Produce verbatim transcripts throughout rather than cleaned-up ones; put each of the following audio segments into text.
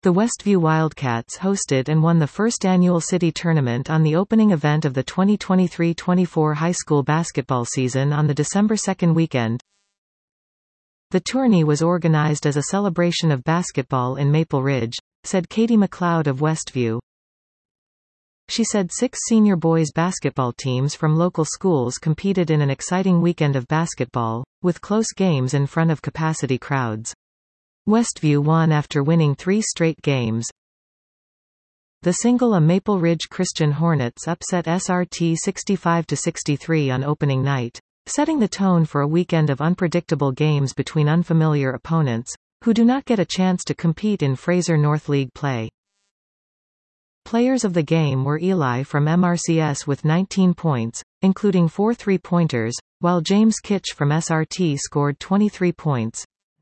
The Westview Wildcats hosted and won the first annual city tournament on the opening event of the twenty twenty-three twenty-four high school basketball season on the December second weekend. The tourney was organized as a celebration of basketball in Maple Ridge, said Katie McLeod of Westview. She said six senior boys basketball teams from local schools competed in an exciting weekend of basketball, with close games in front of capacity crowds. Westview won after winning three straight games. The single A Maple Ridge Christian Hornets upset S R T sixty-five to sixty-three on opening night, setting the tone for a weekend of unpredictable games between unfamiliar opponents, who do not get a chance to compete in Fraser North League play. Players of the game were Eli from M R C S with nineteen points, including four three-pointers, while James Kitch from S R T scored twenty-three points.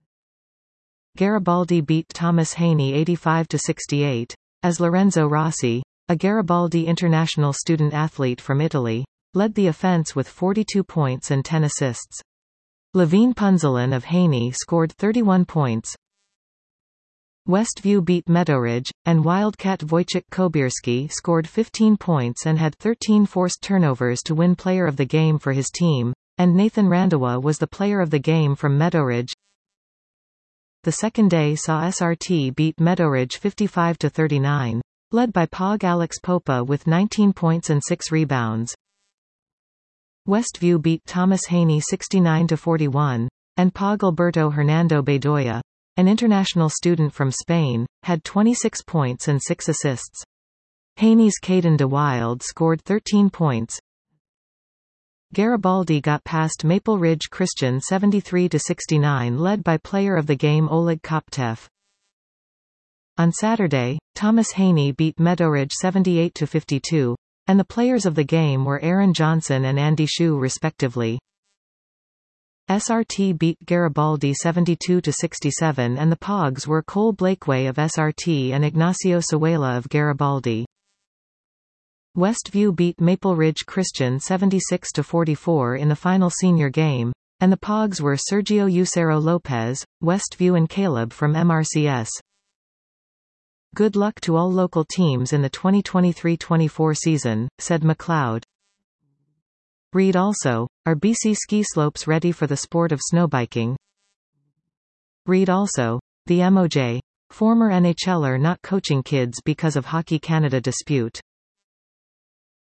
Garibaldi beat Thomas Haney eighty-five to sixty-eight, as Lorenzo Rossi, a Garibaldi international student athlete from Italy, led the offense with forty-two points and ten assists. Levine Punzalan of Haney scored thirty-one points. Westview beat Meadowridge, and Wildcat Wojciech Kobierski scored fifteen points and had thirteen forced turnovers to win Player of the Game for his team, and Nathan Randawa was the Player of the Game from Meadowridge. The second day saw S R T beat Meadowridge fifty-five to thirty-nine, led by P O G Alex Popa with nineteen points and six rebounds. Westview beat Thomas Haney sixty-nine to forty-one, and P O G Alberto Hernando Bedoya, an international student from Spain, had twenty-six points and six assists. Haney's Caden DeWild scored thirteen points. Garibaldi got past Maple Ridge Christian seventy-three to sixty-nine, led by Player of the Game Oleg Koptev. On Saturday, Thomas Haney beat Meadowridge seventy-eight to fifty-two, and the players of the game were Aaron Johnson and Andy Shue respectively. S R T beat Garibaldi seventy-two to sixty-seven, and the P O Gs were Cole Blakeway of S R T and Ignacio Sawela of Garibaldi. Westview beat Maple Ridge Christian seventy-six to forty-four in the final senior game, and the P O Gs were Sergio Ucero Lopez, Westview and Caleb from M R C S. Good luck to all local teams in the twenty twenty-three twenty-four season, said McLeod. Read also, are B C ski slopes ready for the sport of snowbiking? Read also, the M O J. Former NHLer not coaching kids because of Hockey Canada dispute.